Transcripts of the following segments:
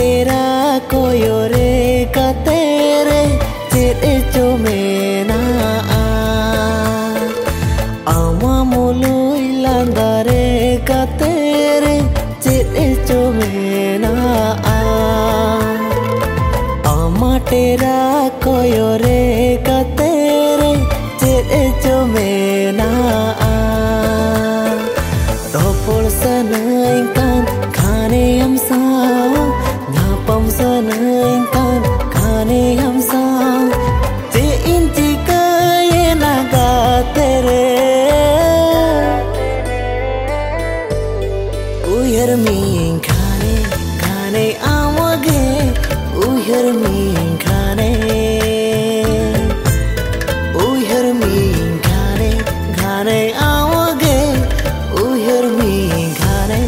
तेरा कोयो रे का तेरे चेरे चो मेना आमा मुलुई लांदारे का तेरे चेरे चो मेना आमा तेरा कोयो रे का तेरे चेरे चो मेना Dopol sanaingkan khane ham sao napam sanaingkan khane ham sao te inti kaye naga tere uyar min khane khane amage uyar min khane uyar min khane khane amage uyar min khane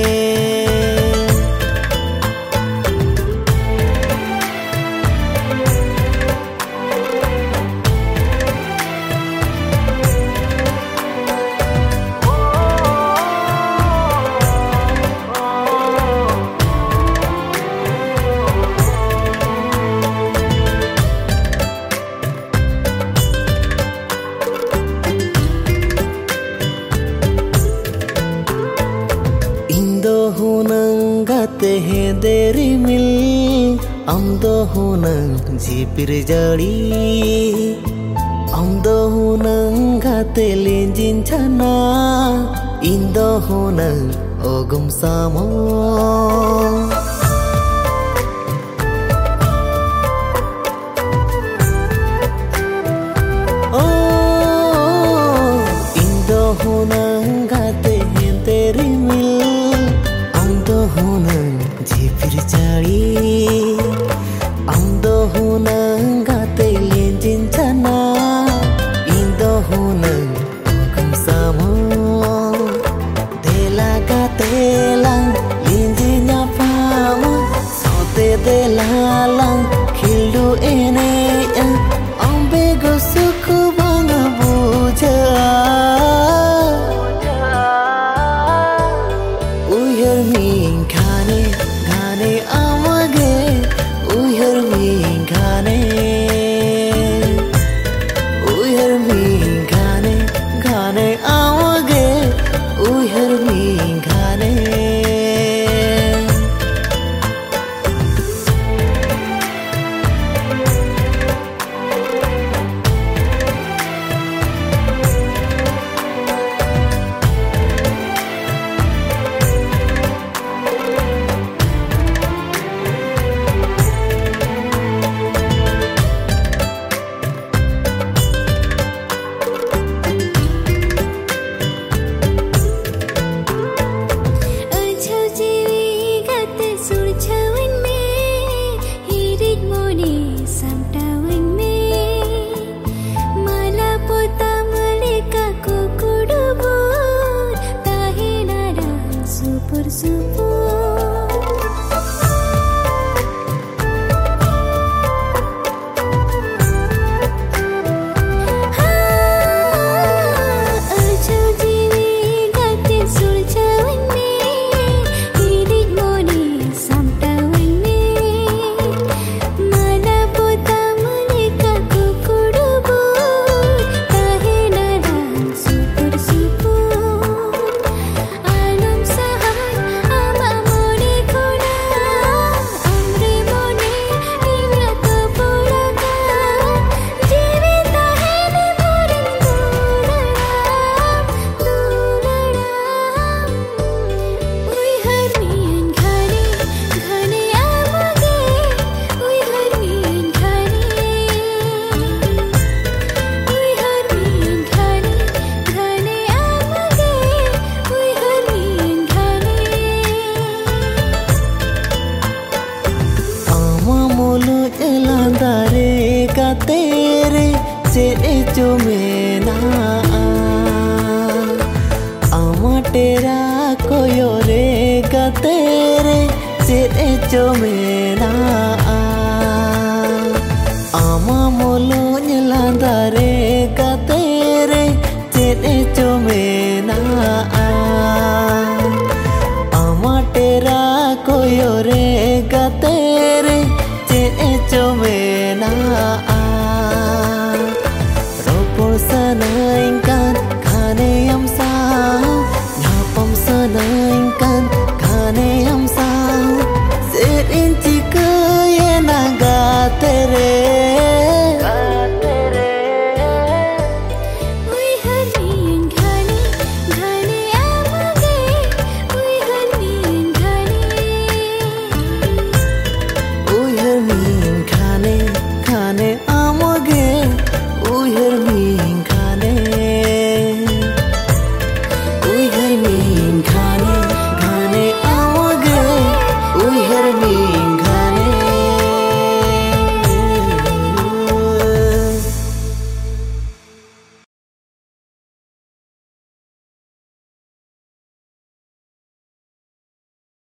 hunang gate he deri mil amdo hunang jipir jari amdo hunang gate lenjin chana indo hunang ogum samo oh indo hunang gate he deri mil hunang jipir jari amdo hunang gate lenjin chana indo hunang ogum samo dela gate lang lenjin nya pama sote dela lang khildu ene ambe go sukhu banga buja uyar min khane khane amage uyar min khane uyar min khane khane amage uyar min khane तेरे चेरे चो मेना आमा तेरा कोयो रे का तेरे चेरे चो मेना आमा मोलो nyelanda re ka तेरे चेरे चो मेना आमा तेरा कोयो रे